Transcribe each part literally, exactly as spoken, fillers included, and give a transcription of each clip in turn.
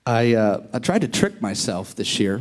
I uh, I tried to trick myself this year.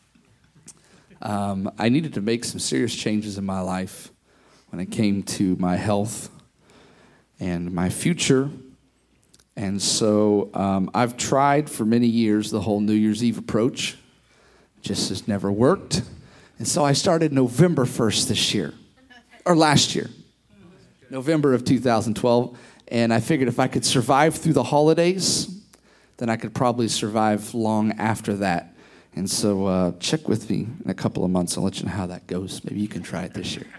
Um, I needed to make some serious changes in my life when it came to my health and my future. And so um, I've tried for many years the whole New Year's Eve approach. Just has never worked. And so I started November first this year, or last year, November of two thousand twelve. And I figured if I could survive through the holidays, then I could probably survive long after that. And so uh, check with me in a couple of months. I'll let you know how that goes. Maybe you can try it this year.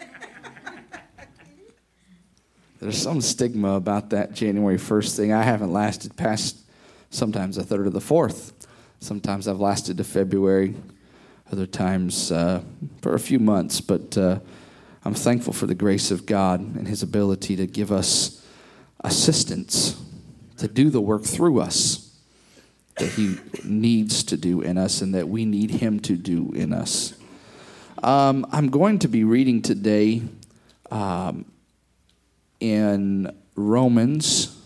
There's some stigma about that January first thing. I haven't lasted past sometimes a third of the fourth. Sometimes I've lasted to February, other times uh, for a few months. But uh, I'm thankful for the grace of God and his ability to give us assistance to do the work through us that he needs to do in us and that we need him to do in us. Um, I'm going to be reading today um, in Romans.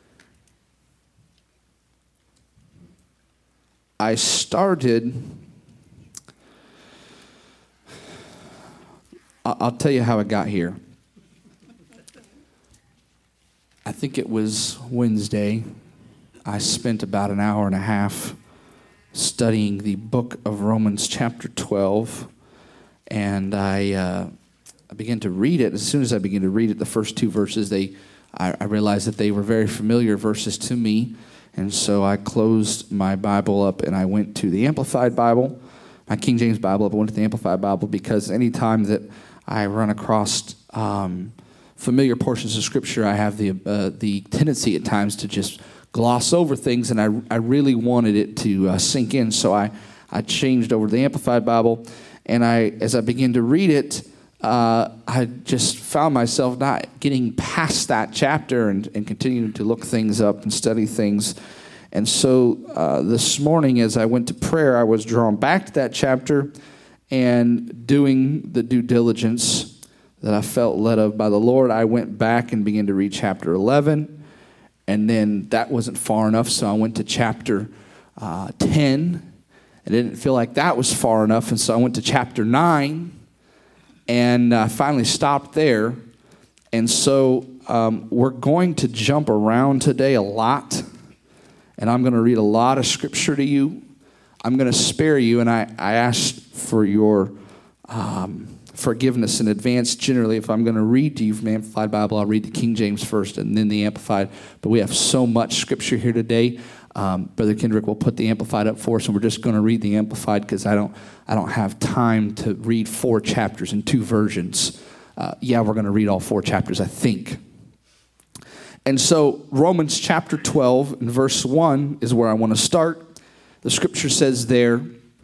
I started, I'll tell you how I got here. I think it was Wednesday. I spent about an hour and a half studying the book of Romans chapter twelve, and I uh, I began to read it. As soon as I began to read it, the first two verses, they I, I realized that they were very familiar verses to me, and so I closed my Bible up and I went to the Amplified Bible, my King James Bible up. I went to the Amplified Bible because any time that I run across um, familiar portions of Scripture, I have the uh, the tendency at times to just gloss over things, and I, I really wanted it to uh, sink in, so I, I changed over to the Amplified Bible, and I as I began to read it, uh, I just found myself not getting past that chapter and, and continuing to look things up and study things. And so uh, this morning as I went to prayer, I was drawn back to that chapter and doing the due diligence that I felt led of by the Lord. I went back and began to read chapter eleven. And then that wasn't far enough, so I went to chapter uh, ten. I didn't feel like that was far enough, and so I went to chapter nine, and I uh, finally stopped there. And so um, we're going to jump around today a lot, and I'm going to read a lot of Scripture to you. I'm going to spare you, and I, I asked for your um, forgiveness in advance. Generally, if I'm going to read to you from the Amplified Bible, I'll read the King James first and then the Amplified. But we have so much Scripture here today. Um, Brother Kendrick will put the Amplified up for us, and we're just going to read the Amplified because I don't, I don't have time to read four chapters in two versions. Uh, yeah, we're going to read all four chapters, I think. And so Romans chapter twelve and verse one is where I want to start. The Scripture says there,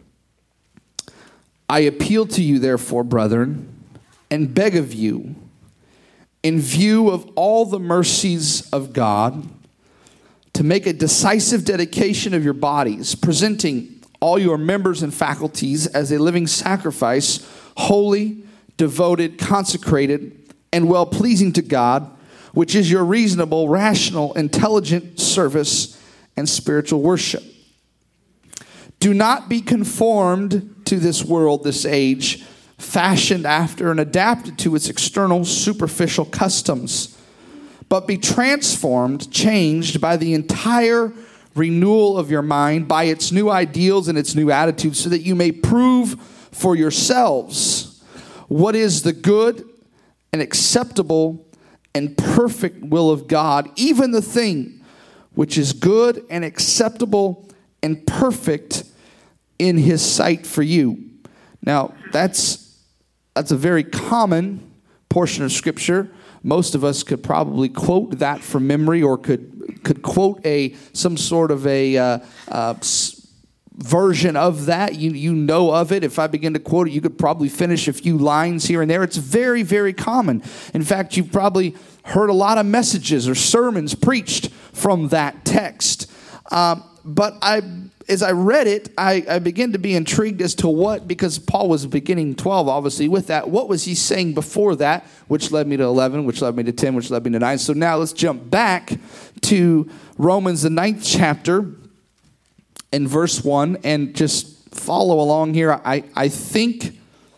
I appeal to you, therefore, brethren, and beg of you, in view of all the mercies of God, to make a decisive dedication of your bodies, presenting all your members and faculties as a living sacrifice, holy, devoted, consecrated, and well-pleasing to God, which is your reasonable, rational, intelligent service and spiritual worship. Do not be conformed to this world, this age, fashioned after and adapted to its external, superficial customs, but be transformed, changed by the entire renewal of your mind, by its new ideals and its new attitudes, so that you may prove for yourselves what is the good and acceptable and perfect will of God, even the thing which is good and acceptable and perfect in his sight for you. Now, that's that's a very common portion of Scripture. Most of us could probably quote that from memory, or could could quote a some sort of a uh, uh, version of that. You you know of it. If I begin to quote it, you could probably finish a few lines here and there. It's very, very common. In fact, you've probably heard a lot of messages or sermons preached from that text. Um, but I as I read it, I, I began to be intrigued as to what, because Paul was beginning twelve, obviously, with that. What was he saying before that, which led me to eleven, which led me to ten, which led me to nine. So now let's jump back to Romans, the ninth chapter. in verse one, and just follow along here. I, I think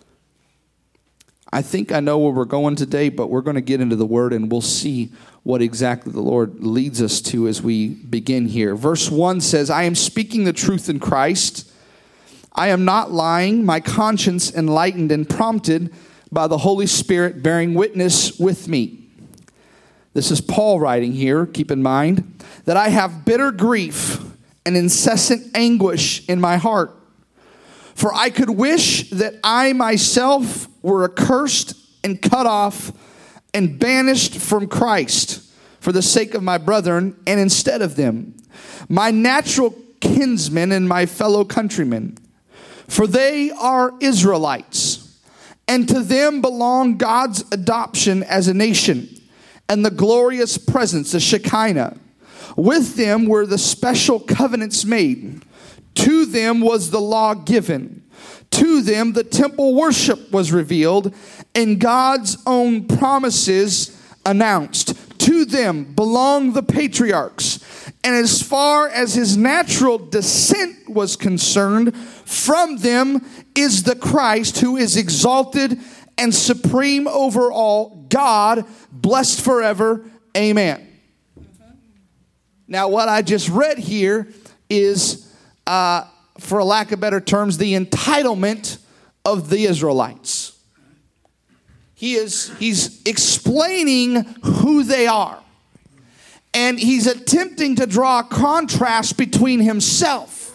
I think I know where we're going today, but we're going to get into the Word and we'll see what exactly the Lord leads us to as we begin here. Verse one says, I am speaking the truth in Christ. I am not lying, my conscience enlightened and prompted by the Holy Spirit bearing witness with me. This is Paul writing here, keep in mind, that I have bitter grief and incessant anguish in my heart. For I could wish that I myself were accursed and cut off and banished from Christ for the sake of my brethren, and instead of them, my natural kinsmen and my fellow countrymen. For they are Israelites, and to them belong God's adoption as a nation, and the glorious presence, the Shekinah. With them were the special covenants made. To them was the law given. To them the temple worship was revealed, and God's own promises announced. To them belong the patriarchs. And as far as his natural descent was concerned, from them is the Christ who is exalted and supreme over all, God, blessed forever. Amen. Now, what I just read here is, uh, for a lack of better terms, the entitlement of the Israelites. He is, he's explaining who they are. And he's attempting to draw a contrast between himself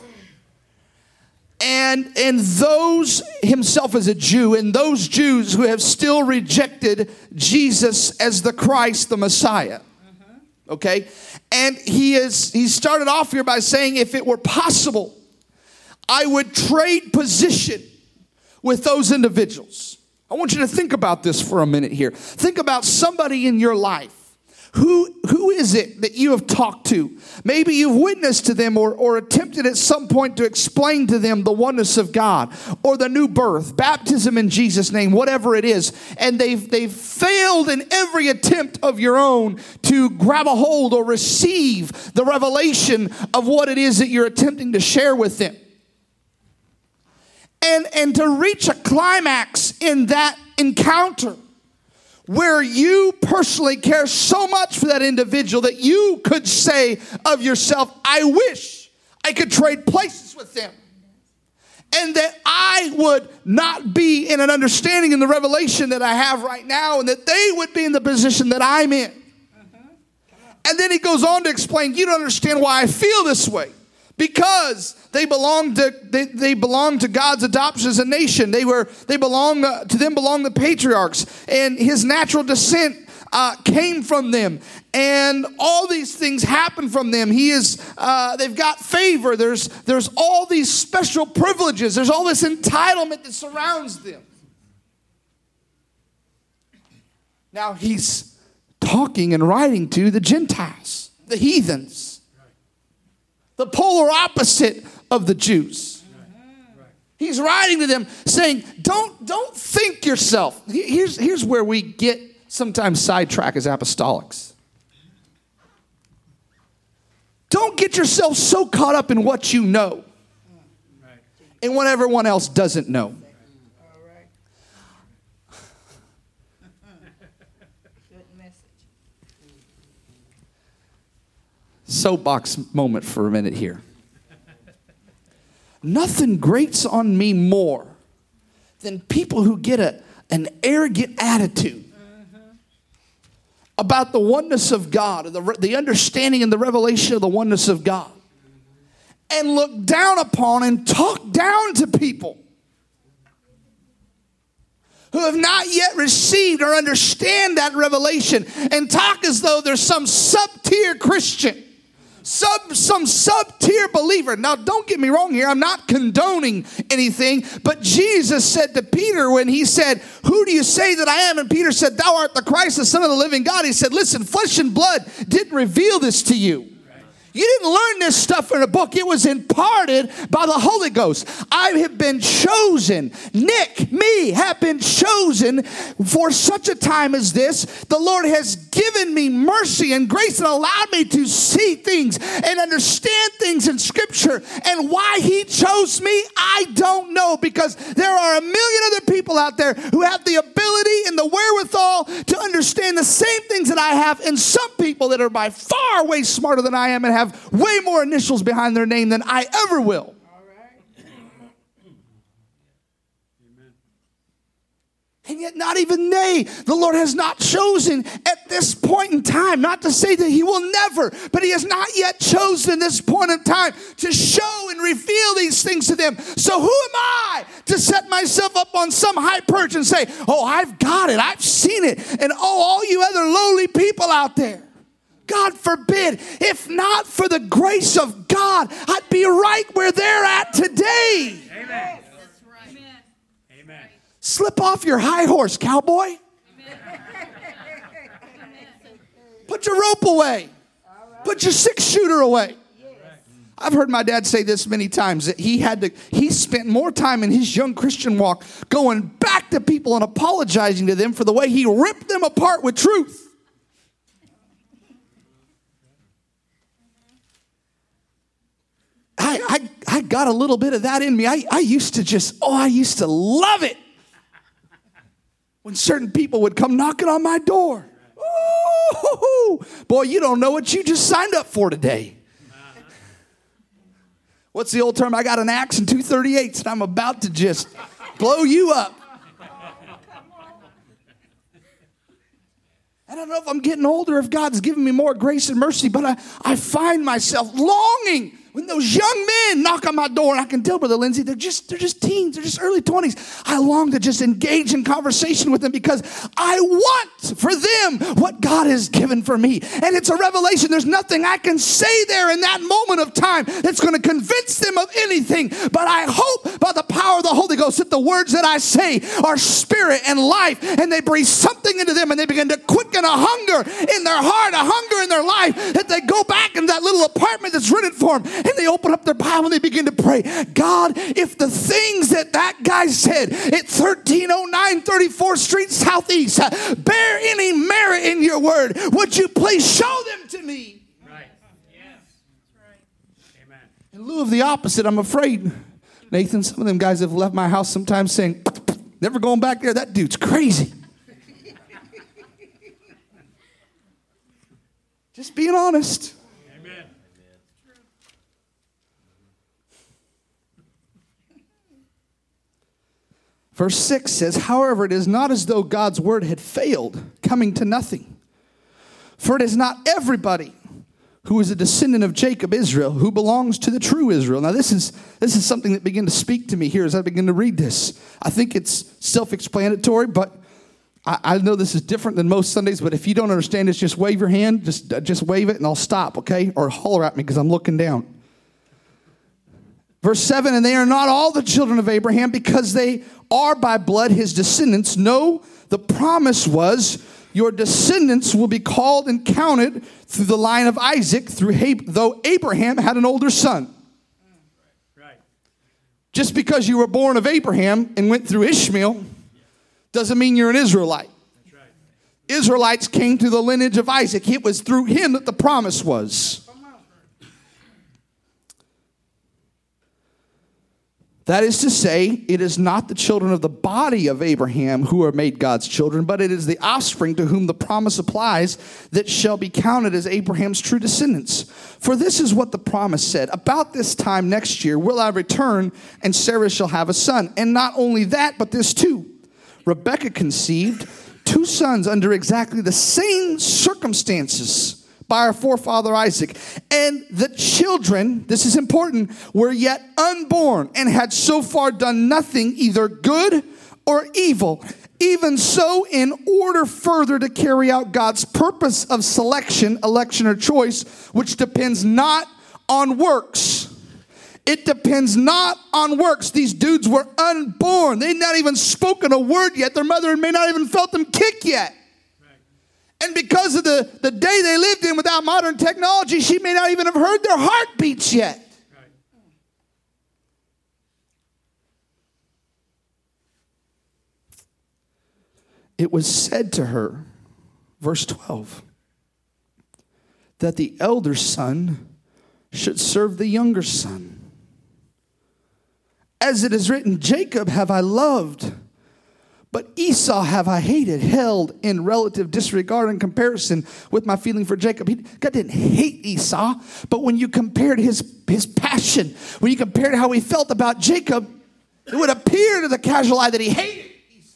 and, and those, himself as a Jew, and those Jews who have still rejected Jesus as the Christ, the Messiah. Okay? And he is he started off here by saying, if it were possible, I would trade position with those individuals. I want you to think about this for a minute here. Think about somebody in your life. Who, who is it that you have talked to? Maybe you've witnessed to them or, or attempted at some point to explain to them the oneness of God or the new birth, baptism in Jesus' name, whatever it is. And they've, they've failed in every attempt of your own to grab a hold or receive the revelation of what it is that you're attempting to share with them. And, and to reach a climax in that encounter, where you personally care so much for that individual that you could say of yourself, I wish I could trade places with them. And that I would not be in an understanding in the revelation that I have right now, and that they would be in the position that I'm in. And then he goes on to explain, you don't understand why I feel this way. Because they belong to they, they belong to God's adoption as a nation. They were they belong uh, to them belong the patriarchs, and his natural descent uh, came from them, and all these things happen from them. He is uh, they've got favor. There's there's all these special privileges. There's all this entitlement that surrounds them. Now he's talking and writing to the Gentiles, the heathens. The polar opposite of the Jews. He's writing to them saying, don't, don't think yourself. Here's, here's where we get sometimes sidetracked as apostolics. Don't get yourself so caught up in what you know and what everyone else doesn't know. Soapbox moment for a minute here. Nothing grates on me more than people who get a, an arrogant attitude about the oneness of God, the, the understanding and the revelation of the oneness of God, and look down upon and talk down to people who have not yet received or understand that revelation, and talk as though there's some sub-tier Christian. Sub, some sub-tier believer. Now, don't get me wrong here. I'm not condoning anything. But Jesus said to Peter when he said, who do you say that I am? And Peter said, thou art the Christ, the Son of the living God. He said, listen, flesh and blood didn't reveal this to you. You didn't learn this stuff in a book. It was imparted by the Holy Ghost. I have been chosen. Nick, me, have been chosen for such a time as this. The Lord has given me mercy and grace and allowed me to see things and understand things in Scripture. And why He chose me, I don't know, because there are a million other people out there who have the ability and the wherewithal to understand the same things that I have, and some people that are by far way smarter than I am and have have way more initials behind their name than I ever will. All right. Amen. And yet not even they, the Lord has not chosen at this point in time. Not to say that He will never, but He has not yet chosen this point in time to show and reveal these things to them. So who am I to set myself up on some high perch and say, oh, I've got it, I've seen it, and oh, all you other lowly people out there. God forbid, if not for the grace of God, I'd be right where they're at today. Amen. That's right. Amen. Amen. Slip off your high horse, cowboy. Amen. Put your rope away. Put your six shooter away. I've heard my dad say this many times, that he had to, he spent more time in his young Christian walk going back to people and apologizing to them for the way he ripped them apart with truth. I, I, I got a little bit of that in me. I, I used to just, oh, I used to love it when certain people would come knocking on my door. Ooh, boy, you don't know what you just signed up for today. What's the old term? I got an axe and two thirty-eights, and I'm about to just blow you up. I don't know if I'm getting older, if God's given me more grace and mercy, but I, I find myself longing when those young men knock on my door, and I can tell, Brother Lindsay, they're just they're just teens, they're just early twenties. I long to just engage in conversation with them because I want for them what God has given for me. And it's a revelation. There's nothing I can say there in that moment of time that's going to convince them of anything. But I hope by the power of the Holy Ghost that the words that I say are spirit and life, and they breathe something into them, and they begin to quicken a hunger in their heart, a hunger in their life, that they go back in that little apartment that's rented for them, and they open up their Bible and they begin to pray. God, if the things that that guy said at thirteen oh nine thirty-fourth Street Southeast bear any merit in your word, would you please show them to me? Right. Yes. That's right. Amen. In lieu of the opposite, I'm afraid, Nathan, some of them guys have left my house sometimes saying, never going back there. That dude's crazy. Just being honest. Amen. Verse six says, however, it is not as though God's word had failed, coming to nothing. For it is not everybody who is a descendant of Jacob, Israel, who belongs to the true Israel. Now, this is this is something that began to speak to me here as I begin to read this. I think it's self-explanatory, but I, I know this is different than most Sundays, but if you don't understand this, just wave your hand. Just, just wave it, and I'll stop, okay? Or holler at me because I'm looking down. Verse seven, and they are not all the children of Abraham because they are by blood his descendants. No, the promise was your descendants will be called and counted through the line of Isaac, through though Abraham had an older son. Right. Just because you were born of Abraham and went through Ishmael doesn't mean you're an Israelite. That's right. Israelites came through the lineage of Isaac. It was through him that the promise was. That is to say, it is not the children of the body of Abraham who are made God's children, but it is the offspring to whom the promise applies that shall be counted as Abraham's true descendants. For this is what the promise said. About this time next year will I return, and Sarah shall have a son. And not only that, but this too. Rebekah conceived two sons under exactly the same circumstances by our forefather Isaac. And the children, this is important, were yet unborn and had so far done nothing, either good or evil. Even so, in order further to carry out God's purpose of selection, election, or choice, which depends not on works. It depends not on works. These dudes were unborn. They'd not even spoken a word yet. Their mother may not even felt them kick yet. And because of the, the day they lived in without without modern technology, she may not even have heard their heartbeats yet. Right. It was said to her, verse twelve, that the elder son should serve the younger son. As it is written, Jacob have I loved, but Esau have I hated, held in relative disregard in comparison with my feeling for Jacob. He, God didn't hate Esau, but when you compared his, his passion, when you compared how he felt about Jacob, it would appear to the casual eye that he hated Esau.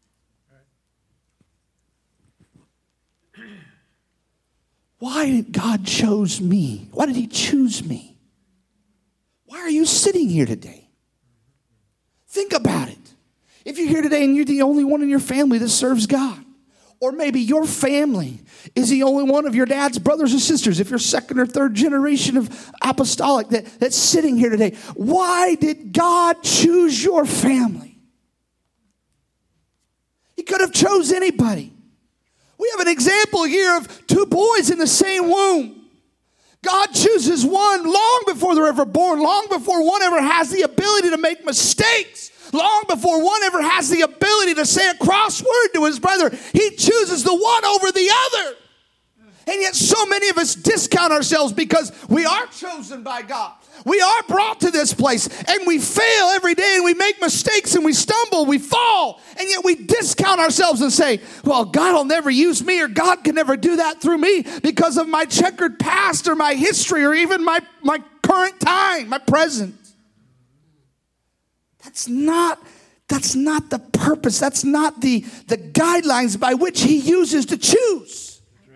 Why did God choose me? Why did he choose me? Why are you sitting here today? Think about it. If you're here today and you're the only one in your family that serves God, or maybe your family is the only one of your dad's brothers and sisters, if you're second or third generation of apostolic that, that's sitting here today, why did God choose your family? He could have chose anybody. We have an example here of two boys in the same womb. God chooses one long before they're ever born, long before one ever has the ability to make mistakes, long before one ever has the ability to say a crossword to his brother. He chooses the one over the other. And yet so many of us discount ourselves because we are chosen by God. We are brought to this place and we fail every day and we make mistakes and we stumble, we fall. And yet we discount ourselves and say, well, God will never use me, or God can never do that through me because of my checkered past or my history or even my, my current time, my present. That's not, that's not the purpose. That's not the, the guidelines by which he uses to choose.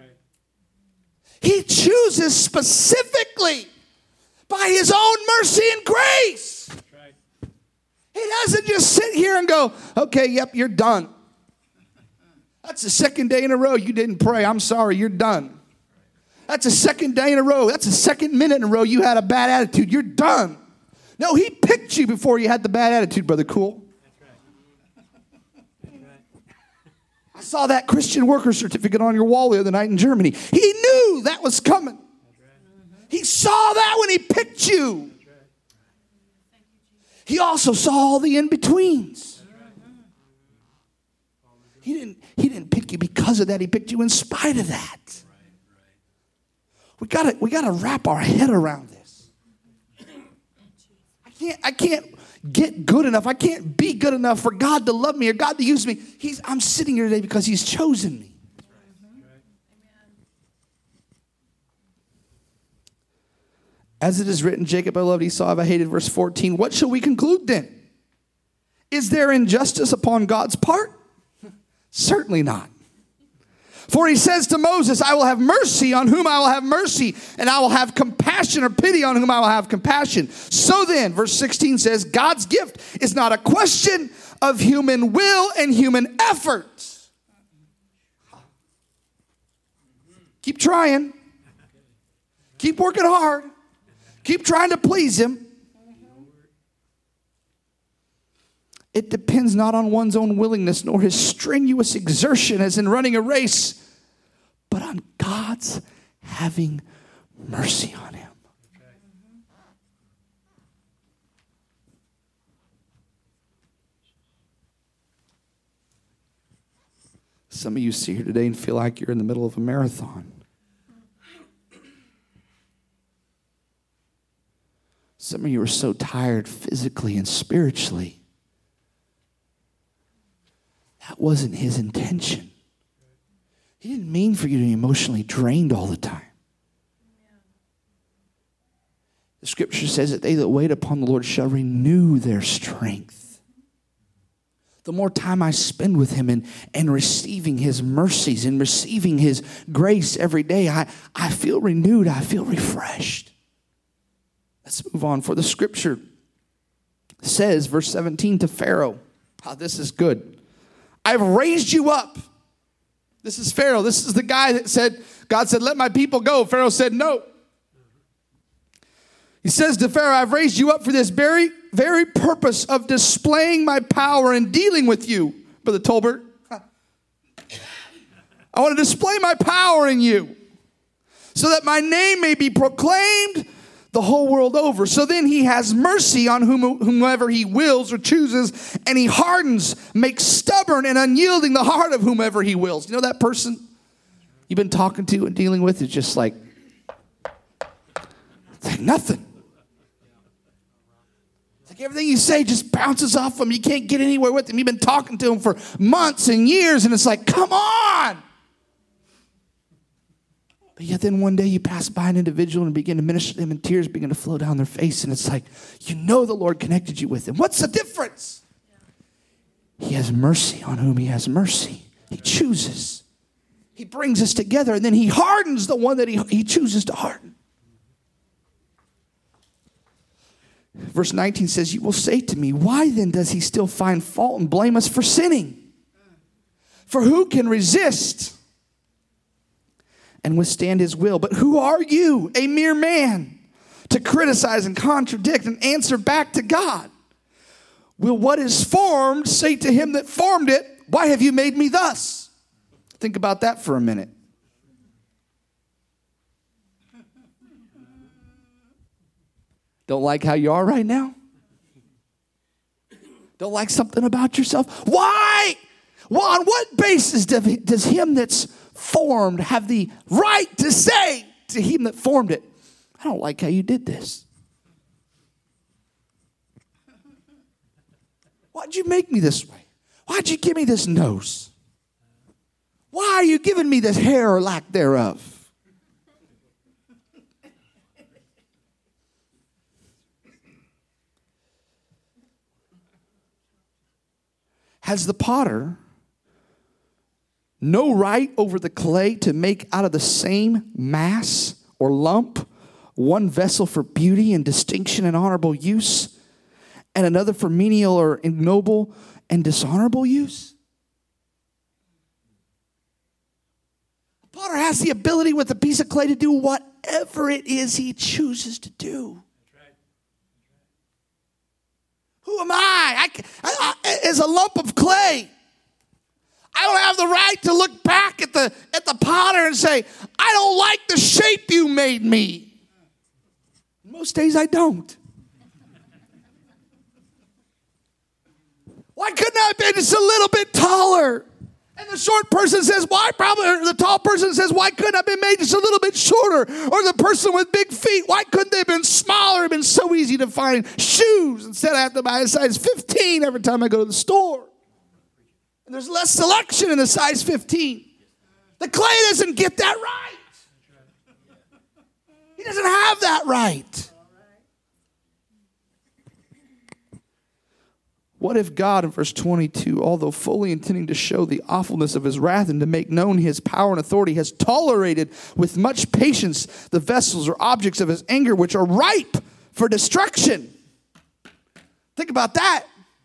He chooses specifically by his own mercy and grace. Right. He doesn't just sit here and go, okay, yep, you're done. That's the second day in a row you didn't pray. I'm sorry, you're done. That's the second day in a row. That's the second minute in a row you had a bad attitude. You're done. No, he picked you before you had the bad attitude, Brother Cool. I saw that Christian worker certificate on your wall the other night in Germany. He knew that was coming. He saw that when he picked you. He also saw all the in-betweens. He didn't, he didn't pick you because of that. He picked you in spite of that. We gotta, we gotta wrap our head around this. I can't, I can't get good enough. I can't be good enough for God to love me or God to use me. He's, I'm sitting here today because he's chosen me. As it is written, Jacob I loved, Esau have I hated. Verse fourteen, what shall we conclude then? Is there injustice upon God's part? Certainly not. For he says to Moses, I will have mercy on whom I will have mercy, and I will have compassion or pity on whom I will have compassion. So then, verse sixteen says, God's gift is not a question of human will and human effort. Keep trying. Keep working hard. Keep trying to please him. It depends not on one's own willingness nor his strenuous exertion as in running a race, but on God's having mercy on him. Some of you sit here today and feel like you're in the middle of a marathon. Some of you are so tired physically and spiritually. That wasn't his intention. He didn't mean for you to be emotionally drained all the time. The scripture says that they that wait upon the Lord shall renew their strength. The more time I spend with him and, and receiving his mercies and receiving his grace every day, I, I feel renewed. I feel refreshed. Let's move on. For the scripture says, verse seventeen, to Pharaoh, oh, this is good. I've raised you up. This is Pharaoh. This is the guy that said, God said, let my people go. Pharaoh said, no. He says to Pharaoh, I've raised you up for this very, very purpose of displaying my power and dealing with you, Brother Tolbert. I want to display my power in you, so that my name may be proclaimed the whole world over. So then he has mercy on whom, whomever he wills or chooses, and he hardens, makes stubborn and unyielding the heart of whomever he wills. You know that person you've been talking to and dealing with is just like, it's like nothing. It's like everything you say just bounces off him. You can't get anywhere with him. You've been talking to him for months and years, and it's like, come on. But yet then one day you pass by an individual and begin to minister to them, and tears begin to flow down their face, and it's like, you know the Lord connected you with them. What's the difference? He has mercy on whom he has mercy. He chooses. He brings us together, and then he hardens the one that he, he chooses to harden. Verse nineteen says, you will say to me, why then does he still find fault and blame us for sinning? For who can resist and withstand his will? But who are you, a mere man, to criticize and contradict and answer back to God? Will what is formed say to him that formed it, why have you made me thus? Think about that for a minute. Don't like how you are right now? Don't like something about yourself? Why? Well, on what basis does him that's formed have the right to say to him that formed it, I don't like how you did this? Why'd you make me this way? Why'd you give me this nose? Why are you giving me this hair or lack thereof? Has the potter no right over the clay to make out of the same mass or lump one vessel for beauty and distinction and honorable use, and another for menial or ignoble and dishonorable use? The potter has the ability with a piece of clay to do whatever it is he chooses to do. Who am I? I, I, I as a lump of clay, I don't have the right to look back at the, at the potter and say, I don't like the shape you made me. Most days I don't. Why couldn't I have been just a little bit taller? And the short person says, why probably, or the tall person says, why couldn't I have been made just a little bit shorter? Or the person with big feet, why couldn't they have been smaller? It would have been so easy to find shoes instead I have to buy a size fifteen every time I go to the store. And there's less selection in the size fifteen. The clay doesn't get that right. He doesn't have that right. What if God, in verse twenty-two, although fully intending to show the awfulness of his wrath and to make known his power and authority, has tolerated with much patience the vessels or objects of his anger which are ripe for destruction? Think about that.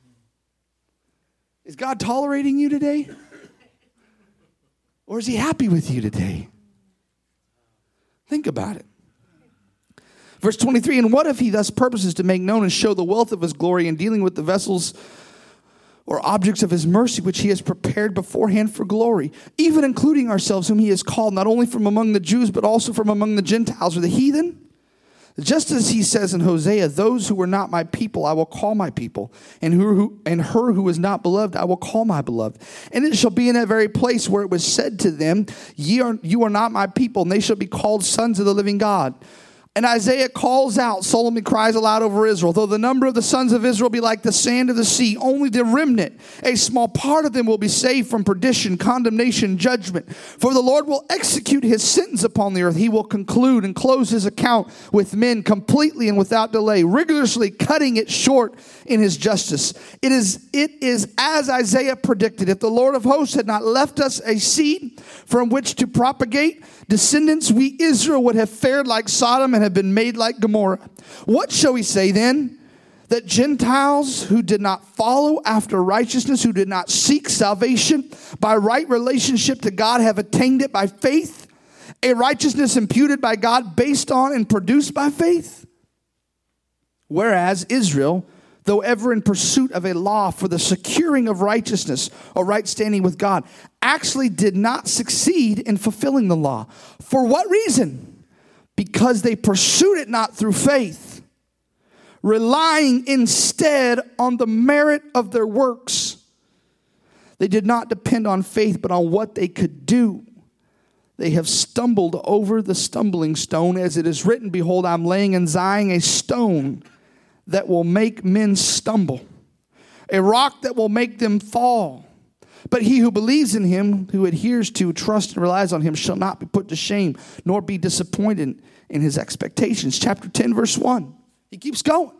Is God tolerating you today? Or is he happy with you today? Think about it. Verse twenty-three, and what if he thus purposes to make known and show the wealth of his glory in dealing with the vessels or objects of his mercy, which he has prepared beforehand for glory, even including ourselves, whom he has called, not only from among the Jews, but also from among the Gentiles or the heathen? Just as he says in Hosea, those who were not my people, I will call my people, and who, who and her who was not beloved, I will call my beloved. And it shall be in that very place where it was said to them, Ye are, you are not my people, and they shall be called sons of the living God. And Isaiah calls out, solemnly cries aloud over Israel, though the number of the sons of Israel be like the sand of the sea, only the remnant, a small part of them will be saved from perdition, condemnation, judgment. For the Lord will execute his sentence upon the earth. He will conclude and close his account with men completely and without delay, rigorously cutting it short in his justice. It is, it is as Isaiah predicted. If the Lord of hosts had not left us a seed from which to propagate descendants, we Israel would have fared like Sodom and have been made like Gomorrah. What shall we say then? That Gentiles who did not follow after righteousness, who did not seek salvation by right relationship to God, have attained it by faith, a righteousness imputed by God based on and produced by faith? Whereas Israel, though ever in pursuit of a law for the securing of righteousness or right standing with God, actually did not succeed in fulfilling the law. For what reason? because they pursued it not through faith, relying instead on the merit of their works. They did not depend on faith, but on what they could do. They have stumbled over the stumbling stone, as it is written, behold, I'm laying in Zion a stone that will make men stumble, a rock that will make them fall. But he who believes in him, who adheres to, trusts, and relies on him, shall not be put to shame, nor be disappointed in his expectations. Chapter ten, verse one. He keeps going.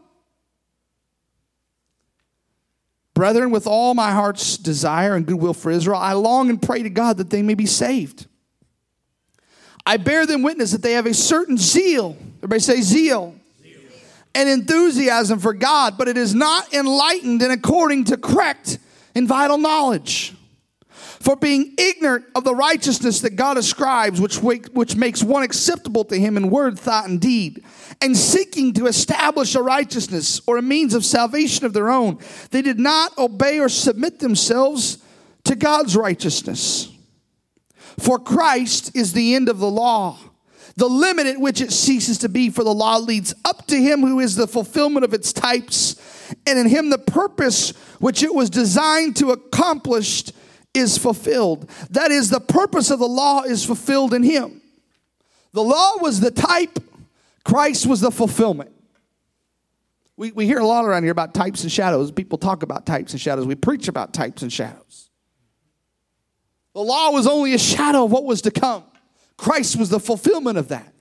Brethren, with all my heart's desire and goodwill for Israel, I long and pray to God that they may be saved. I bear them witness that they have a certain zeal. Everybody say zeal. Zeal. And enthusiasm for God, but it is not enlightened and according to correct and vital knowledge. For being ignorant of the righteousness that God ascribes, which, which makes one acceptable to him in word, thought, and deed, and seeking to establish a righteousness or a means of salvation of their own, they did not obey or submit themselves to God's righteousness. For Christ is the end of the law, the limit at which it ceases to be, for the law leads up to him who is the fulfillment of its types, and in him the purpose which it was designed to accomplish is fulfilled. That is, the purpose of the law is fulfilled in him. The law was the type, Christ was the fulfillment. We, we hear a lot around here about types and shadows. People talk about types and shadows. We preach about types and shadows. The law was only a shadow of what was to come. Christ was the fulfillment of that.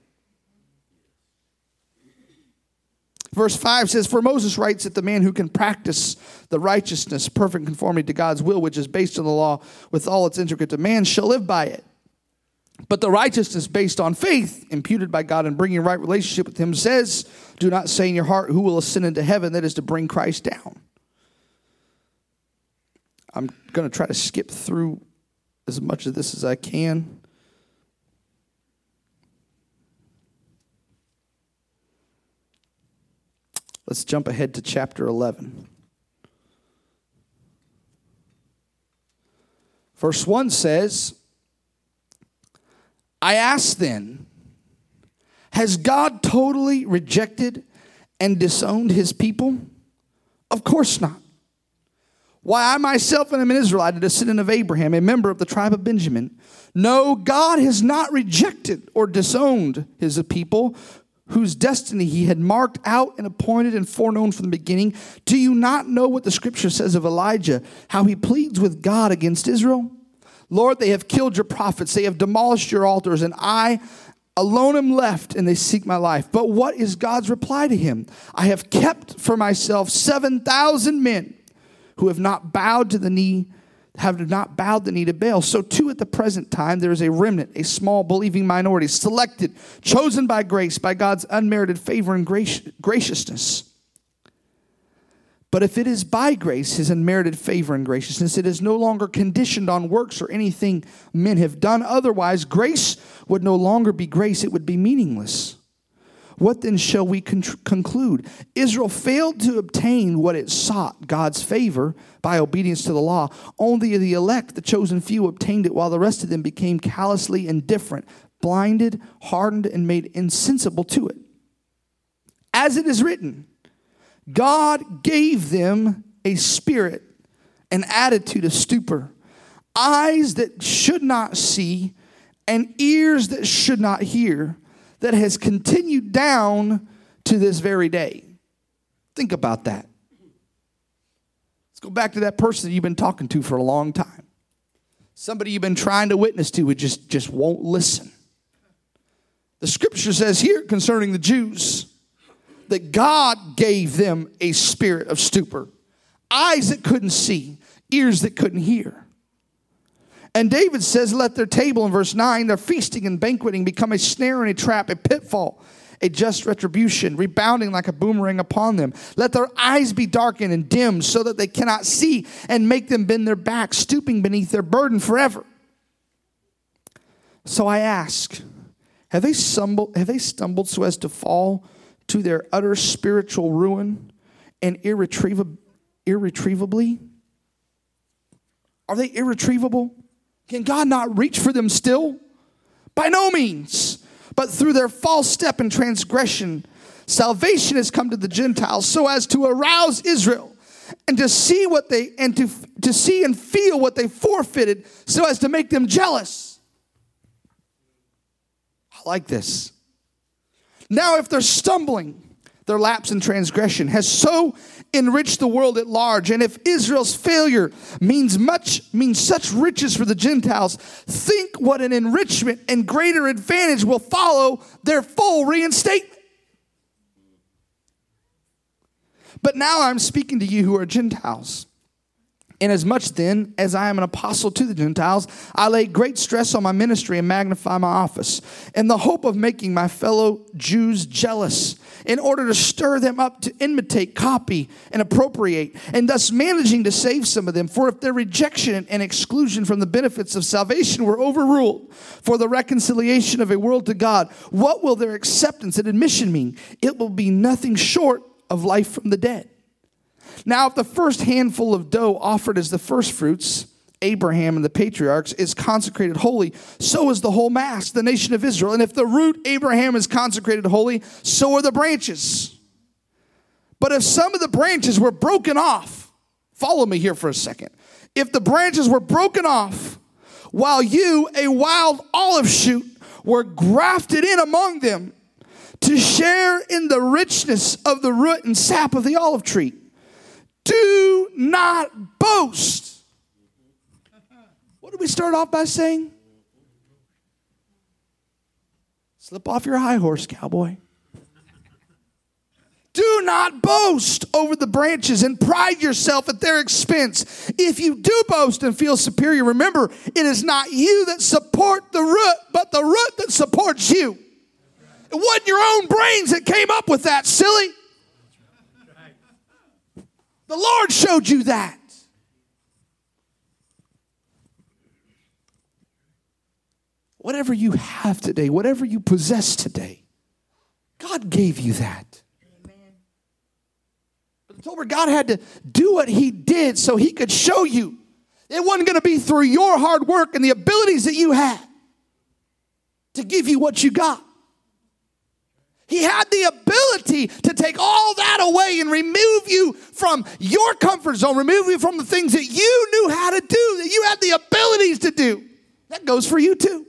Verse five says, for Moses writes that the man who can practice the righteousness, perfect conformity to God's will, which is based on the law with all its intricate demands, shall live by it. But the righteousness based on faith, imputed by God and bringing right relationship with him, says, do not say in your heart, who will ascend into heaven? That is to bring Christ down. I'm going to try to skip through as much of this as I can. Let's jump ahead to chapter eleven. Verse one says, I ask then, has God totally rejected and disowned his people? Of course not. Why, I myself am an Israelite, a descendant of Abraham, a member of the tribe of Benjamin. No, God has not rejected or disowned his people, whose destiny he had marked out and appointed and foreknown from the beginning. Do you not know what the scripture says of Elijah, how he pleads with God against Israel? Lord, they have killed your prophets, they have demolished your altars, and I alone am left, and they seek my life. But what is God's reply to him? I have kept for myself seven thousand men who have not bowed to the knee, have not bowed the knee to Baal. So too at the present time there is a remnant, a small believing minority, selected, chosen by grace, by God's unmerited favor and graciousness. But if it is by grace, his unmerited favor and graciousness, it is no longer conditioned on works or anything men have done. Otherwise, grace would no longer be grace. It would be meaningless. What then shall we con- conclude? Israel failed to obtain what it sought, God's favor, by obedience to the law. Only the elect, the chosen few, obtained it, while the rest of them became callously indifferent, blinded, hardened, and made insensible to it. As it is written, God gave them a spirit, an attitude of stupor, eyes that should not see, and ears that should not hear, that has continued down to this very day. Think about that. Let's go back to that person that you've been talking to for a long time. Somebody you've been trying to witness to who just, just won't listen. The scripture says here concerning the Jews that God gave them a spirit of stupor, eyes that couldn't see, ears that couldn't hear. And David says, let their table, in verse nine, their feasting and banqueting become a snare and a trap, a pitfall, a just retribution, rebounding like a boomerang upon them. Let their eyes be darkened and dimmed so that they cannot see, and make them bend their backs, stooping beneath their burden forever. So I ask, have they stumbled, have they stumbled so as to fall to their utter spiritual ruin and irretrievab- irretrievably? Are they irretrievable? Can God not reach for them still? By no means. But through their false step and transgression, salvation has come to the Gentiles so as to arouse Israel and to see what they and to, to see and feel what they forfeited so as to make them jealous. I like this. Now if they're stumbling, their lapse in transgression has so enriched the world at large, and if Israel's failure means much, means such riches for the Gentiles, think what an enrichment and greater advantage will follow their full reinstatement. But now I'm speaking to you who are Gentiles. Inasmuch then as I am an apostle to the Gentiles, I lay great stress on my ministry and magnify my office, in the hope of making my fellow Jews jealous, in order to stir them up to imitate, copy, and appropriate, and thus managing to save some of them. For if their rejection and exclusion from the benefits of salvation were overruled for the reconciliation of a world to God, what will their acceptance and admission mean? It will be nothing short of life from the dead. Now, if the first handful of dough offered as the first fruits, Abraham and the patriarchs, is consecrated holy, so is the whole mass, the nation of Israel. And if the root, Abraham, is consecrated holy, so are the branches. But if some of the branches were broken off, follow me here for a second. If the branches were broken off, while you, a wild olive shoot, were grafted in among them to share in the richness of the root and sap of the olive tree, do not boast. What did we start off by saying? Slip off your high horse, cowboy. Do not boast over the branches and pride yourself at their expense. If you do boast and feel superior, remember, it is not you that support the root, but the root that supports you. It wasn't your own brains that came up with that, silly. The Lord showed you that. Whatever you have today, whatever you possess today, God gave you that. Amen. But the October, God had to do what he did so he could show you. It wasn't going to be through your hard work and the abilities that you had to give you what you got. He had the ability to take all that away and remove you from your comfort zone, remove you from the things that you knew how to do, that you had the abilities to do. That goes for you too.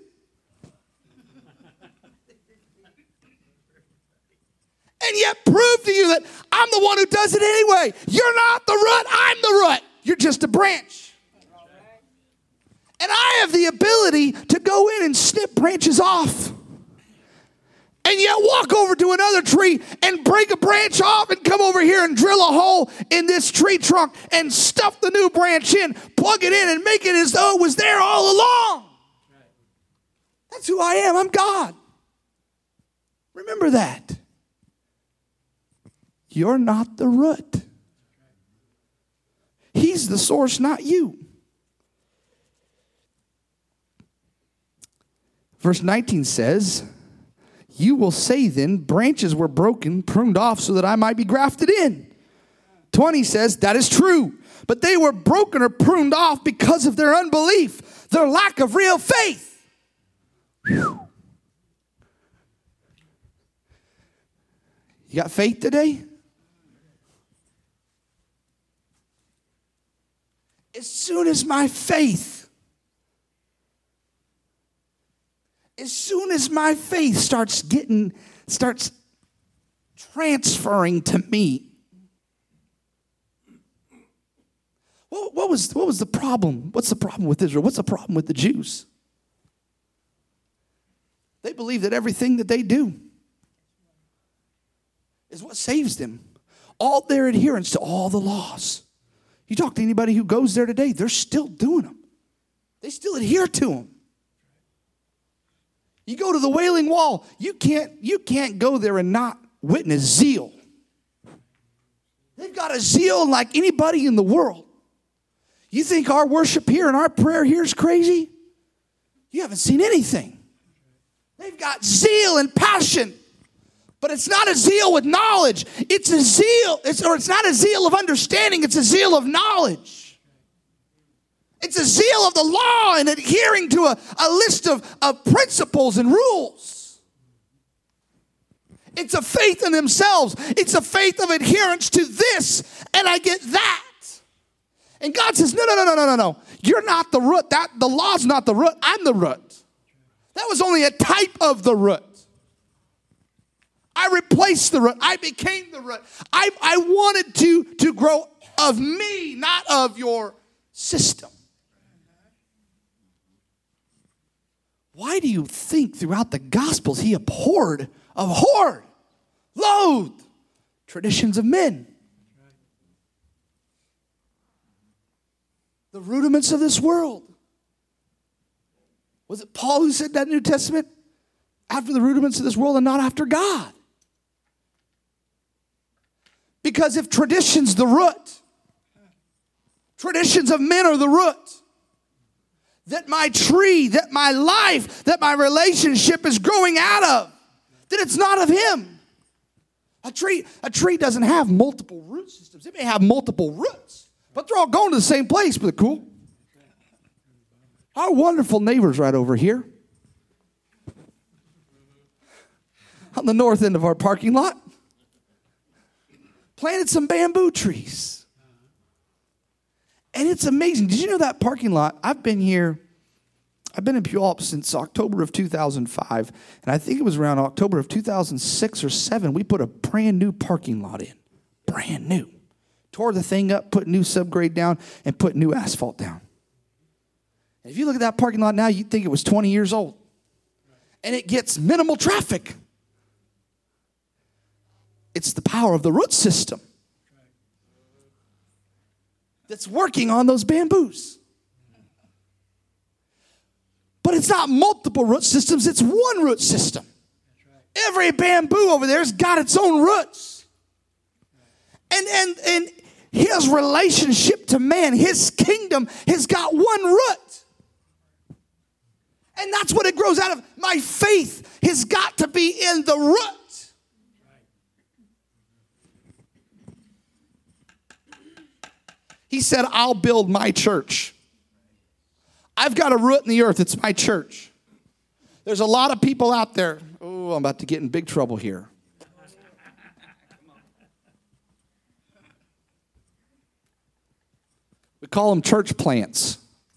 And yet prove to you that I'm the one who does it anyway. You're not the root, I'm the root. You're just a branch. And I have the ability to go in and snip branches off. And yet walk over to another tree and break a branch off and come over here and drill a hole in this tree trunk and stuff the new branch in, plug it in and make it as though it was there all along. That's who I am. I'm God. Remember that. You're not the root. He's the source, not you. Verse nineteen says, you will say then, branches were broken, pruned off so that I might be grafted in. twenty says, that is true. But they were broken or pruned off because of their unbelief, their lack of real faith. Whew. You got faith today? As soon as my faith, as soon as my faith starts getting, starts transferring to me. What, what was, what was the problem? What's the problem with Israel? What's the problem with the Jews? They believe that everything that they do is what saves them. All their adherence to all the laws. You talk to anybody who goes there today, they're still doing them. They still adhere to them. You go to the Wailing Wall, you can't, you can't go there and not witness zeal. They've got a zeal like anybody in the world. You think our worship here and our prayer here is crazy? You haven't seen anything. They've got zeal and passion. But it's not a zeal with knowledge. It's a zeal, it's, or it's not a zeal of understanding. It's a zeal of knowledge. It's a zeal of the law and adhering to a, a list of, of principles and rules. It's a faith in themselves. It's a faith of adherence to this, and I get that. And God says, no, no, no, no, no, no, no. You're not the root. That the law's not the root. I'm the root. That was only a type of the root. I replaced the root. I became the root. I, I wanted to, to grow of me, not of your system. Why do you think throughout the Gospels he abhorred, abhorred, loathed traditions of men? The rudiments of this world. Was it Paul who said that in the New Testament? After the rudiments of this world and not after God. Because if tradition's the root, traditions of men are the root, that my tree, that my life, that my relationship is growing out of, then it's not of him. A tree, a tree doesn't have multiple root systems. It may have multiple roots, but they're all going to the same place, but they're cool. Our wonderful neighbors right over here on the north end of our parking lot planted some bamboo trees. And it's amazing. Did you know that parking lot? I've been here, I've been in Puyallup since October of two thousand five. And I think it was around October of two thousand six or seven, we put a brand new parking lot in. Brand new. Tore the thing up, put new subgrade down, and put new asphalt down. And if you look at that parking lot now, you'd think it was twenty years old. And it gets minimal traffic. It's the power of the root system that's working on those bamboos. But it's not multiple root systems, it's one root system. Every bamboo over there has got its own roots. And, and, and his relationship to man, his kingdom, has got one root. And that's what it grows out of. My faith has got to be in the root. He said, I'll build my church. I've got a root in the earth. It's my church. There's a lot of people out there. Oh, I'm about to get in big trouble here. We call them church plants.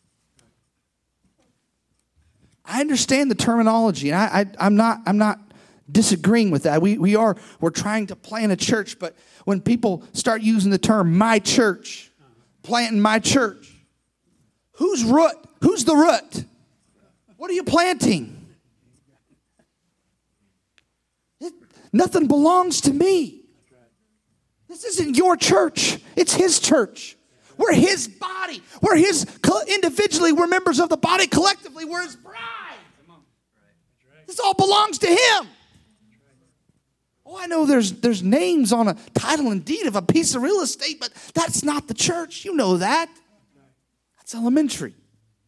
I understand the terminology, and I, I, I'm not, I'm not disagreeing with that. We, we are, we're trying to plant a church, but when people start using the term my church, planting my church, whose root? Who's the root? What are you planting? It, nothing belongs to me. This isn't your church. It's his church. We're his body. We're his, individually, we're members of the body. Collectively, we're his bride. This all belongs to him. Oh, I know there's, there's names on a title and deed of a piece of real estate, but that's not the church. You know that. That's elementary.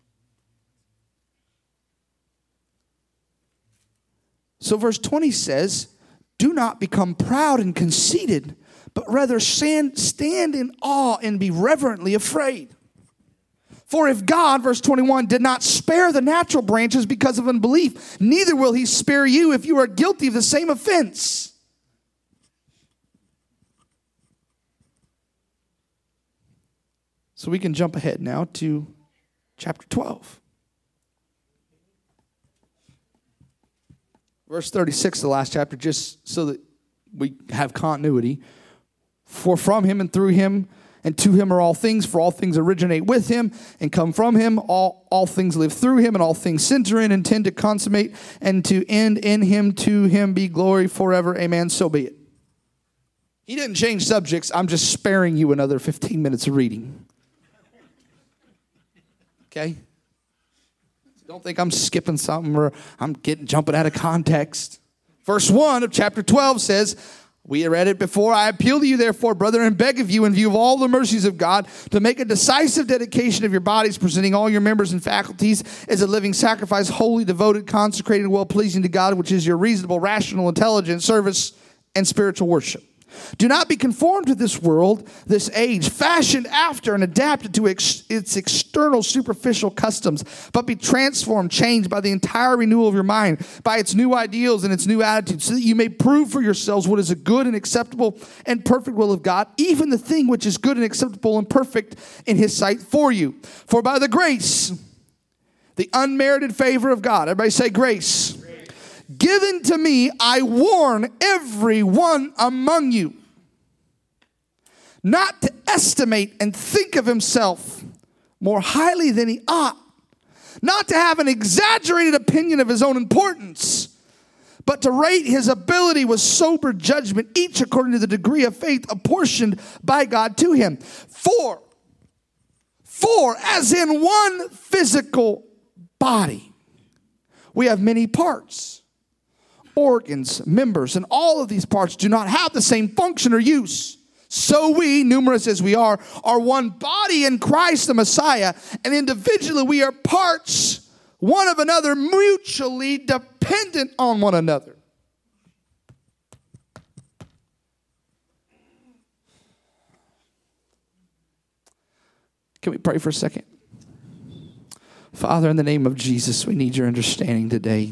So verse twenty says, do not become proud and conceited, but rather stand, stand in awe and be reverently afraid. For if God, verse twenty-one, did not spare the natural branches because of unbelief, neither will he spare you if you are guilty of the same offense. So we can jump ahead now to chapter twelve. Verse thirty-six, the last chapter, just so that we have continuity. For from him and through him and to him are all things, for all things originate with him and come from him. All, all things live through him, and all things center in and tend to consummate and to end in him. To him be glory forever. Amen. So be it. He didn't change subjects. I'm just sparing you another fifteen minutes of reading. Okay? Don't think I'm skipping something or I'm getting jumping out of context. Verse one of chapter twelve says, we read it before, I appeal to you, therefore, brother, and beg of you, in view of all the mercies of God, to make a decisive dedication of your bodies, presenting all your members and faculties as a living sacrifice, wholly devoted, consecrated, well-pleasing to God, which is your reasonable, rational, intelligent service and spiritual worship. Do not be conformed to this world, this age, fashioned after and adapted to ex- its external superficial customs, but be transformed, changed by the entire renewal of your mind, by its new ideals and its new attitudes, so that you may prove for yourselves what is a good and acceptable and perfect will of God, even the thing which is good and acceptable and perfect in his sight for you. For by the grace, the unmerited favor of God, everybody say grace. Grace. Given to me, I warn every one among you not to estimate and think of himself more highly than he ought, not to have an exaggerated opinion of his own importance, but to rate his ability with sober judgment, each according to the degree of faith apportioned by God to him. For, for as in one physical body, we have many parts, organs, members, and all of these parts do not have the same function or use. So we, numerous as we are, are one body in Christ the Messiah, and individually we are parts one of another, mutually dependent on one another. Can we pray for a second? Father, in the name of Jesus, we need your understanding today.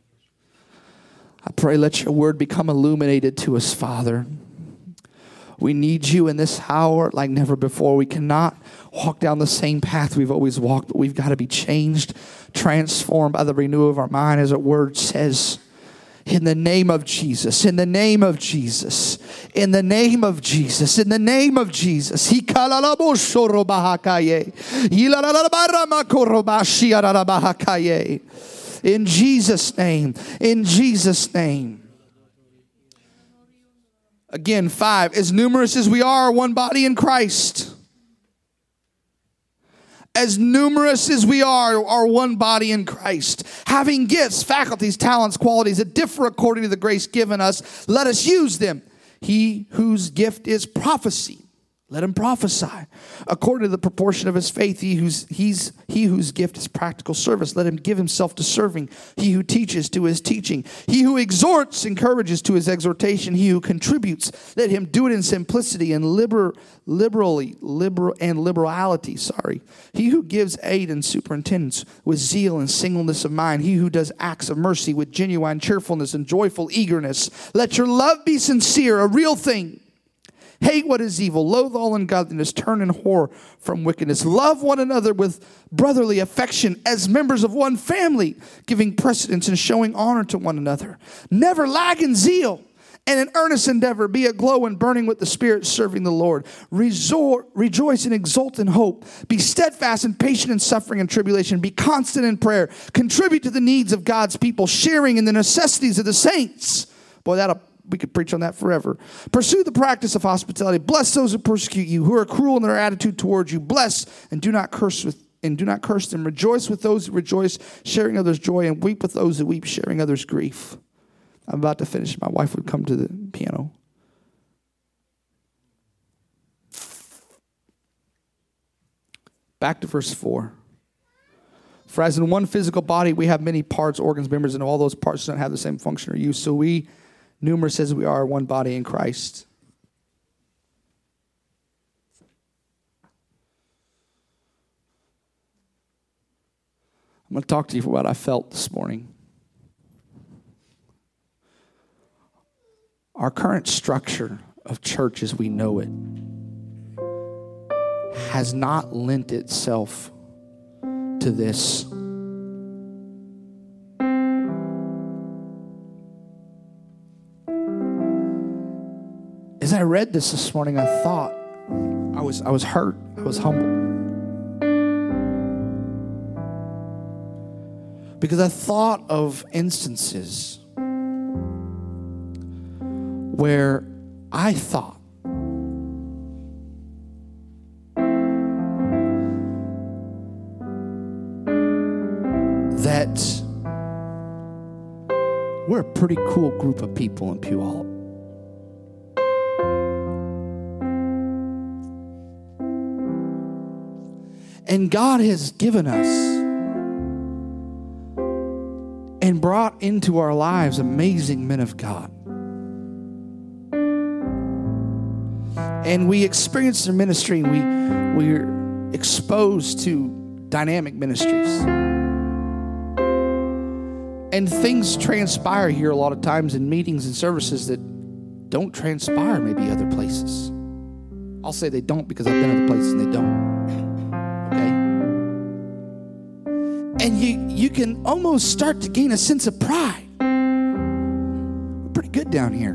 I pray let your word become illuminated to us, Father. We need you in this hour like never before. We cannot walk down the same path we've always walked, but we've got to be changed, transformed by the renewal of our mind, as the word says. In the name of Jesus, in the name of Jesus, in the name of Jesus, in the name of Jesus. In Jesus' name, in Jesus' name. Again, five, as numerous as we are, one body in Christ. As numerous as we are, are one body in Christ. Having gifts, faculties, talents, qualities that differ according to the grace given us, let us use them. He whose gift is prophecy, let him prophesy. According to the proportion of his faith, he whose, he's, he whose gift is practical service, let him give himself to serving. He who teaches to his teaching. He who exhorts, encourages to his exhortation. He who contributes, let him do it in simplicity and liber, liberally, liberal and liberality. Sorry. He who gives aid and superintendence with zeal and singleness of mind. He who does acts of mercy with genuine cheerfulness and joyful eagerness. Let your love be sincere, a real thing. Hate what is evil, loathe all ungodliness, turn in horror from wickedness. Love one another with brotherly affection as members of one family, giving precedence and showing honor to one another. Never lag in zeal and in earnest endeavor. Be aglow and burning with the Spirit, serving the Lord. Resort, rejoice and exult in hope. Be steadfast and patient in suffering and tribulation. Be constant in prayer. Contribute to the needs of God's people, sharing in the necessities of the saints. Boy, that'll We could preach on that forever. Pursue the practice of hospitality. Bless those who persecute you, who are cruel in their attitude towards you. Bless and do not curse with and do not curse them. Rejoice with those who rejoice, sharing others' joy, and weep with those who weep, sharing others' grief. I'm about to finish. My wife would come to the piano. Back to verse four. For as in one physical body we have many parts, organs, members, and all those parts don't have the same function or use. So we, numerous as we are, one body in Christ. I'm going to talk to you about what I felt this morning. Our current structure of church as we know it has not lent itself to this. As I read this this morning, I thought I was I was hurt. I was humbled. Because I thought of instances where I thought that we're a pretty cool group of people in Puyallup. And God has given us and brought into our lives amazing men of God. And we experience their ministry, and we, we're exposed to dynamic ministries. And things transpire here a lot of times in meetings and services that don't transpire maybe other places. I'll say they don't because I've been other places and they don't. Okay? And you, you can almost start to gain a sense of pride. We're pretty good down here.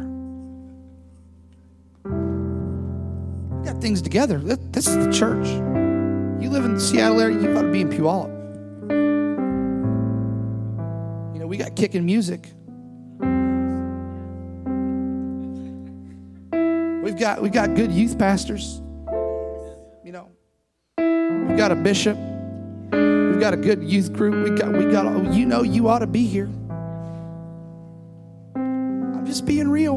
We got things together. This is the church. You live in the Seattle area, you ought to be in Puyallup. You know, we got kicking music. We've got we've got good youth pastors. You know, we've got a bishop. We've got a good youth group. We got we got. You know, you ought to be here. I'm just being real.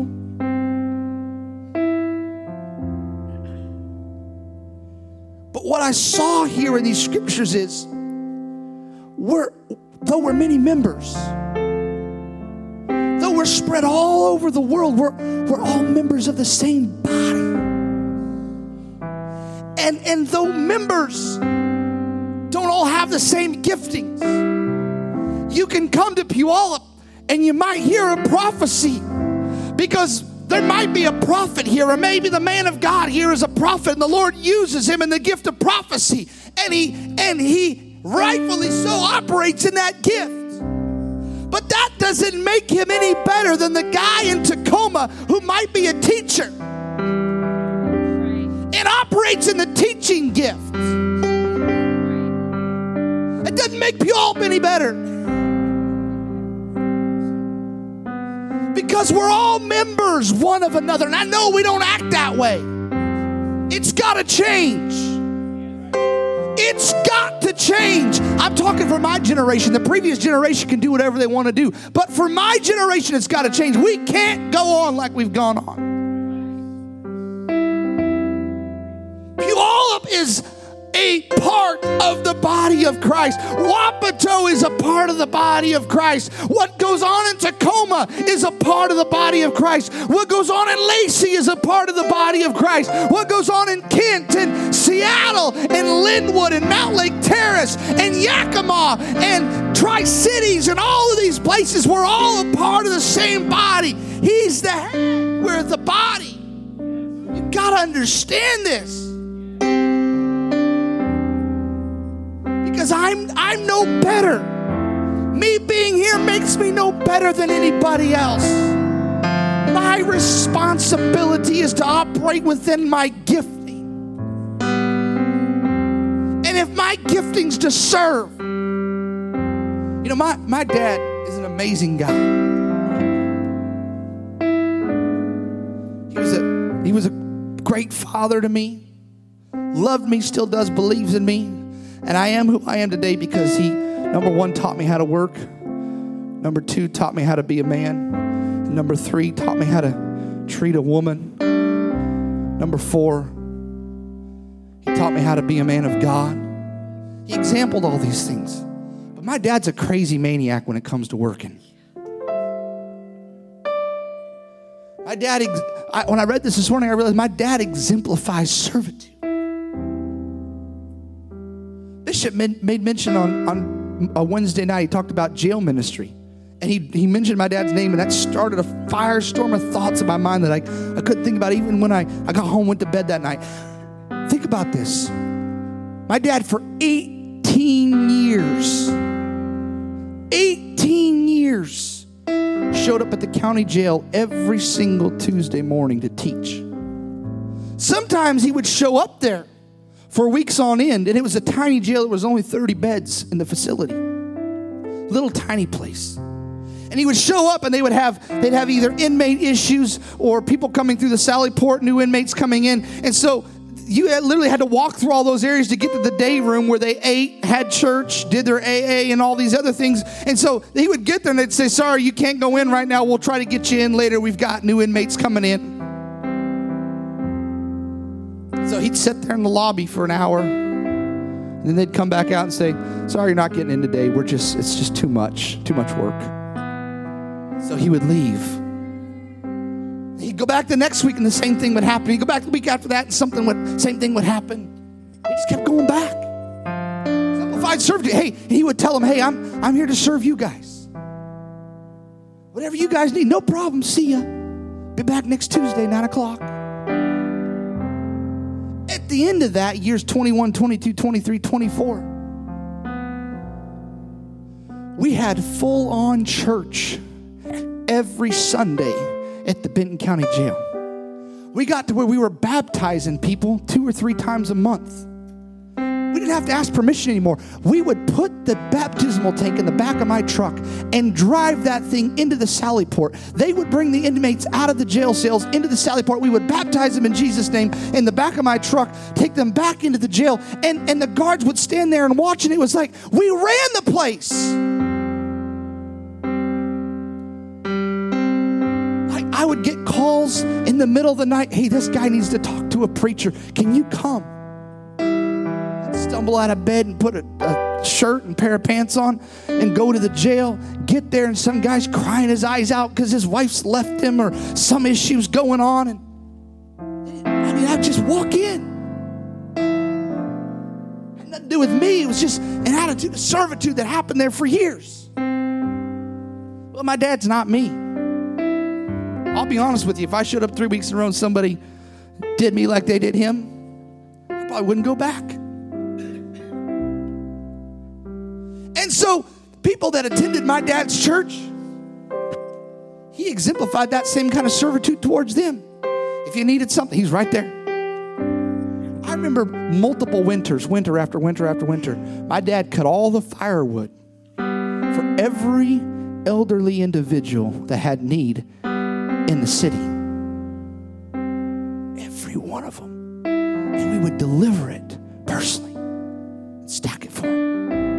But what I saw here in these scriptures is, we're though we're many members, though we're spread all over the world, we're we're all members of the same body. And and though members don't all have the same giftings, you can come to Puyallup and you might hear a prophecy because there might be a prophet here, or maybe the man of God here is a prophet, and the Lord uses him in the gift of prophecy, and he and he rightfully so operates in that gift. But that doesn't make him any better than the guy in Tacoma who might be a teacher and operates in the teaching gift. It doesn't make Puyallup any better. Because we're all members one of another. And I know we don't act that way. It's got to change. It's got to change. I'm talking for my generation. The previous generation can do whatever they want to do. But for my generation, it's got to change. We can't go on like we've gone on. Puyallup is a part of the body of Christ. Wapato is a part of the body of Christ. What goes on in Tacoma is a part of the body of Christ. What goes on in Lacey is a part of the body of Christ. What goes on in Kent and Seattle and Linwood and Mount Lake Terrace and Yakima and Tri-Cities and all of these places, we're all a part of the same body. He's the head. We're the body. You've got to understand this. Because I'm I'm no better. Me being here makes me no better than anybody else. My responsibility is to operate within my gifting. And if my gifting's to serve, you know, my, my dad is an amazing guy. He was a he was a great father to me, loved me, still does, believes in me. And I am who I am today because he, number one, taught me how to work. Number two, taught me how to be a man. And number three, taught me how to treat a woman. Number four, he taught me how to be a man of God. He exampled all these things. But my dad's a crazy maniac when it comes to working. My dad, I, when I read this this morning, I realized my dad exemplifies servitude. Bishop made mention on, on a Wednesday night. He talked about jail ministry. And he, he mentioned my dad's name, and that started a firestorm of thoughts in my mind that I, I couldn't think about even when I, I got home, went to bed that night. Think about this. My dad for eighteen years, eighteen years, showed up at the county jail every single Tuesday morning to teach. Sometimes he would show up there for weeks on end, and it was a tiny jail. It was only thirty beds in the facility. Little tiny place. And he would show up, and they would have, they'd have either inmate issues or people coming through the Sally Port, new inmates coming in. And so you had literally had to walk through all those areas to get to the day room where they ate, had church, did their A A and all these other things. And so he would get there and they'd say, sorry, you can't go in right now. We'll try to get you in later. We've got new inmates coming in. So he'd sit there in the lobby for an hour, and then they'd come back out and say, sorry, you're not getting in today. We're just, it's just too much, too much work. So he would leave. He He'd go back the next week and the same thing would happen. He'd go back the week after that and something would, same thing would happen. He just kept going back. Exemplified servitude. Hey, he would tell them, hey, I'm, I'm here to serve you guys. Whatever you guys need, no problem. See ya. Be back next Tuesday, nine o'clock. At the end of that, years twenty-one, twenty-two, twenty-three, twenty-four, we had full-on church every Sunday at the Benton County Jail. We got to where we were baptizing people two or three times a month. We didn't have to ask permission anymore. We would put the baptismal tank in the back of my truck and drive that thing into the Sally Port. They would bring the inmates out of the jail cells into the Sally Port. We would baptize them in Jesus' name in the back of my truck, take them back into the jail, and, and the guards would stand there and watch, and it was like, we ran the place. I, I would get calls in the middle of the night, hey, this guy needs to talk to a preacher. Can you come? Stumble out of bed and put a, a shirt and pair of pants on and go to the jail. Get there and some guy's crying his eyes out because his wife's left him or some issue's going on. And I mean, I'd just walk in. It had nothing to do with me. It was just an attitude of servitude that happened there for years. Well, my dad's not me. I'll be honest with you. If I showed up three weeks in a row and somebody did me like they did him, I probably wouldn't go back. And so people that attended my dad's church, he exemplified that same kind of servitude towards them. If you needed something, he's right there. I remember multiple winters, winter after winter after winter, my dad cut all the firewood for every elderly individual that had need in the city. Every one of them. And we would deliver it personally and stack it for him.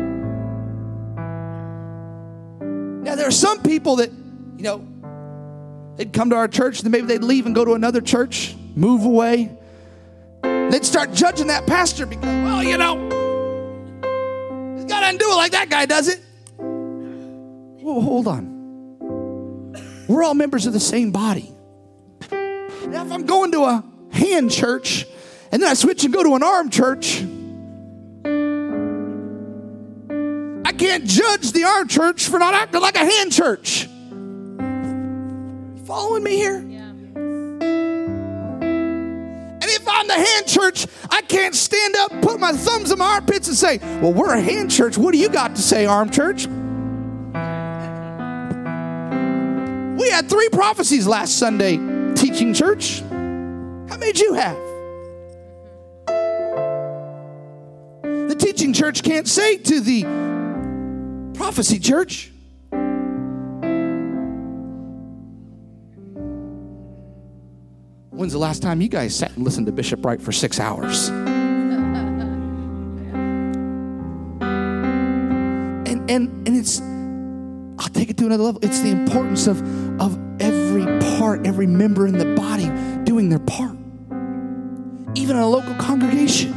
Now, there are some people that, you know, they'd come to our church, then maybe they'd leave and go to another church, move away. They'd start judging that pastor because, well, you know, this guy doesn't do it like that guy does it. Well, hold on. We're all members of the same body. Now, if I'm going to a hand church and then I switch and go to an arm church, I can't judge the arm church for not acting like a hand church. You following me here? Yeah. And if I'm the hand church, I can't stand up, put my thumbs in my armpits and say, well, we're a hand church. What do you got to say, arm church? We had three prophecies last Sunday teaching church. How many did you have? The teaching church can't say to the prophecy church, when's the last time you guys sat and listened to Bishop Wright for six hours? and and and it's, I'll take it to another level. It's the importance of of every part, every member in the body doing their part. Even in a local congregation,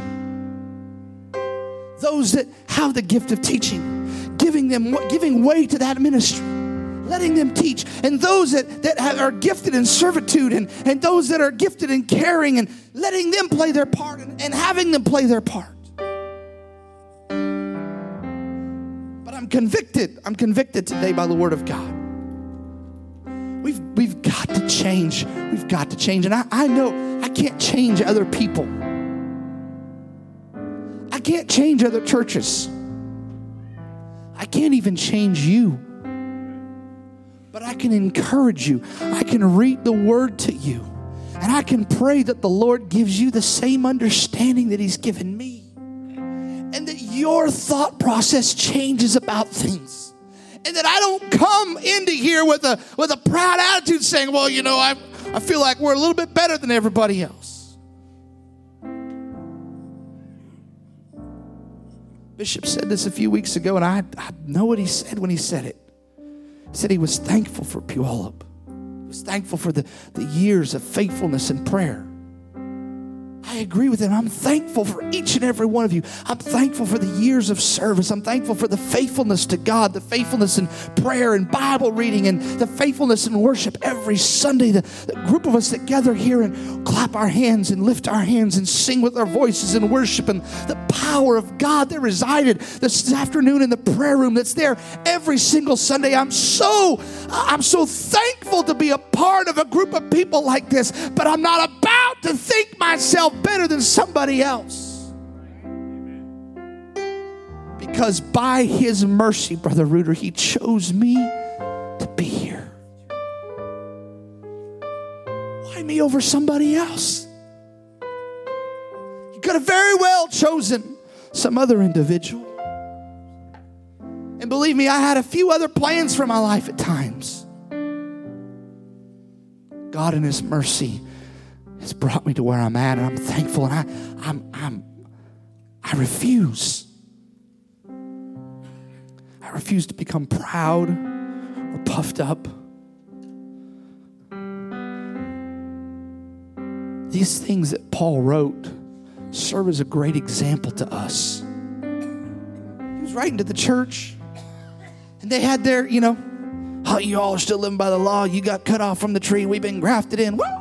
those that have the gift of teaching, giving them, giving way to that ministry, letting them teach. And those that, that have, are gifted in servitude and, and those that are gifted in caring and letting them play their part and, and having them play their part. But I'm convicted. I'm convicted today by the Word of God. We've, we've got to change. We've got to change. And I, I know I can't change other people. I can't change other churches. I can't even change you. But I can encourage you. I can read the Word to you. And I can pray that the Lord gives you the same understanding that He's given me. And that your thought process changes about things. And that I don't come into here with a with a proud attitude saying, well, you know, I, I feel like we're a little bit better than everybody else. Bishop said this a few weeks ago, and I, I know what he said when he said it. He said he was thankful for Puyallup. He was thankful for the, the years of faithfulness and prayer. I agree with it. I'm thankful for each and every one of you. I'm thankful for the years of service. I'm thankful for the faithfulness to God, the faithfulness in prayer and Bible reading, and the faithfulness in worship every Sunday. The, the group of us that gather here and clap our hands and lift our hands and sing with our voices in worship, and the power of God that resided this afternoon in the prayer room that's there every single Sunday. I'm so, I'm so thankful to be a part of a group of people like this, but I'm not about to think myself better than somebody else. Because by His mercy, Brother Reuter, He chose me to be here. Why me over somebody else? You could have very well chosen some other individual. And believe me, I had a few other plans for my life at times. God in His mercy has brought me to where I'm at, and I'm thankful, and I, I'm, I'm, I refuse. I refuse to become proud or puffed up. These things that Paul wrote serve as a great example to us. He was writing to the church, and they had their, you know, oh, you all are still living by the law. You got cut off from the tree. We've been grafted in. Woo!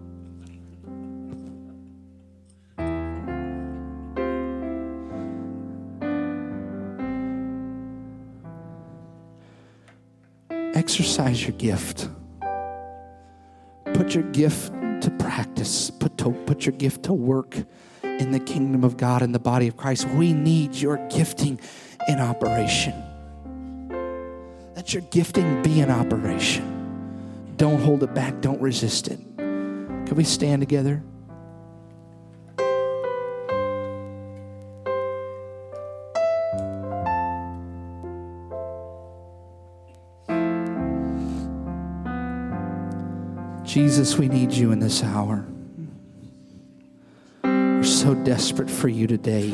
Exercise your gift. Put your gift to practice. Put, to, put your gift to work in the kingdom of God, in the body of Christ. We need your gifting in operation. Let your gifting be in operation. Don't hold it back. Don't resist it. Can we stand together? Jesus, we need you in this hour. We're so desperate for you today.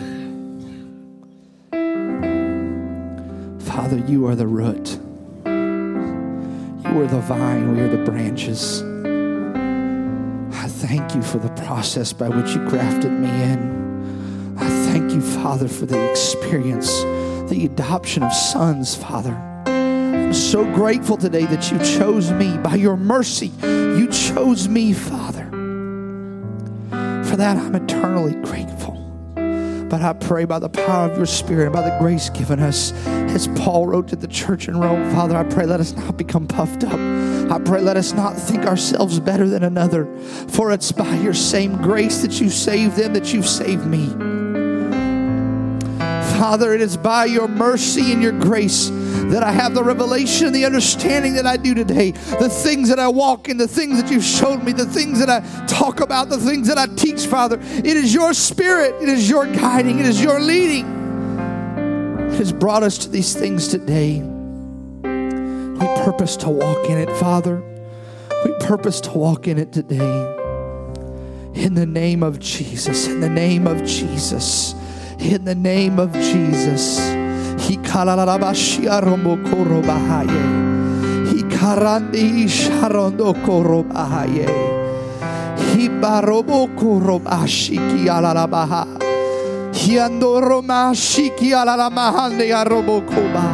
Father, you are the root. You are the vine. We are the branches. I thank you for the process by which you grafted me in. I thank you, Father, for the experience, the adoption of sons, Father. I'm so grateful today that you chose me by your mercy. You chose me, Father. For that, I'm eternally grateful. But I pray by the power of your Spirit and by the grace given us, as Paul wrote to the church in Rome, Father, I pray let us not become puffed up. I pray let us not think ourselves better than another. For it's by your same grace that you saved them, that you've saved me. Father, it is by your mercy and your grace that I have the revelation and the understanding that I do today. The things that I walk in, the things that you've showed me, the things that I talk about, the things that I teach, Father. It is your Spirit. It is your guiding. It is your leading. It has brought us to these things today. We purpose to walk in it, Father. We purpose to walk in it today. In the name of Jesus. In the name of Jesus. In the name of Jesus. He kalalabashia rombo koro bahaye. He karandi sharondo koro bahaye. He barobo koro bashiki alalabaha. He andoro mashiki alalamahande arobo koba.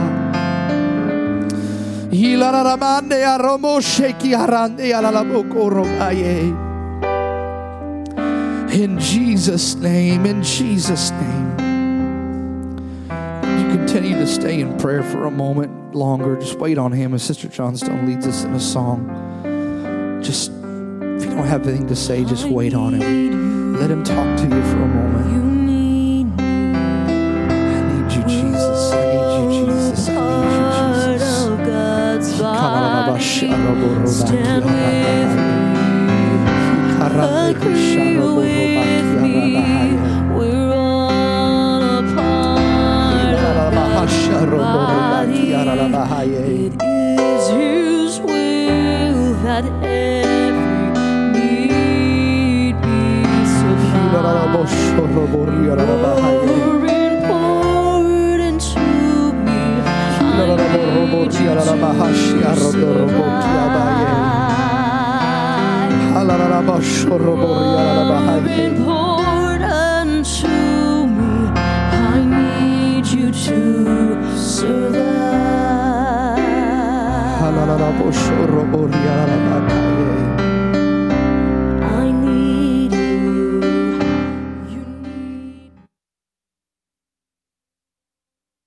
He lalalamande aromo sheki arande alalabo koro baye. In Jesus' name, in Jesus' name. Continue to stay in prayer for a moment longer. Just wait on Him as Sister Johnstone leads us in a song. Just, if you don't have anything to say, just wait on Him. Let Him talk to you for a moment. I need you, Jesus. I need you, Jesus. I need you, Jesus. Stand with me. Agree with me. We're all a part of body. It is His will that every need be supplied. You're important to me. I need you to survive. You're important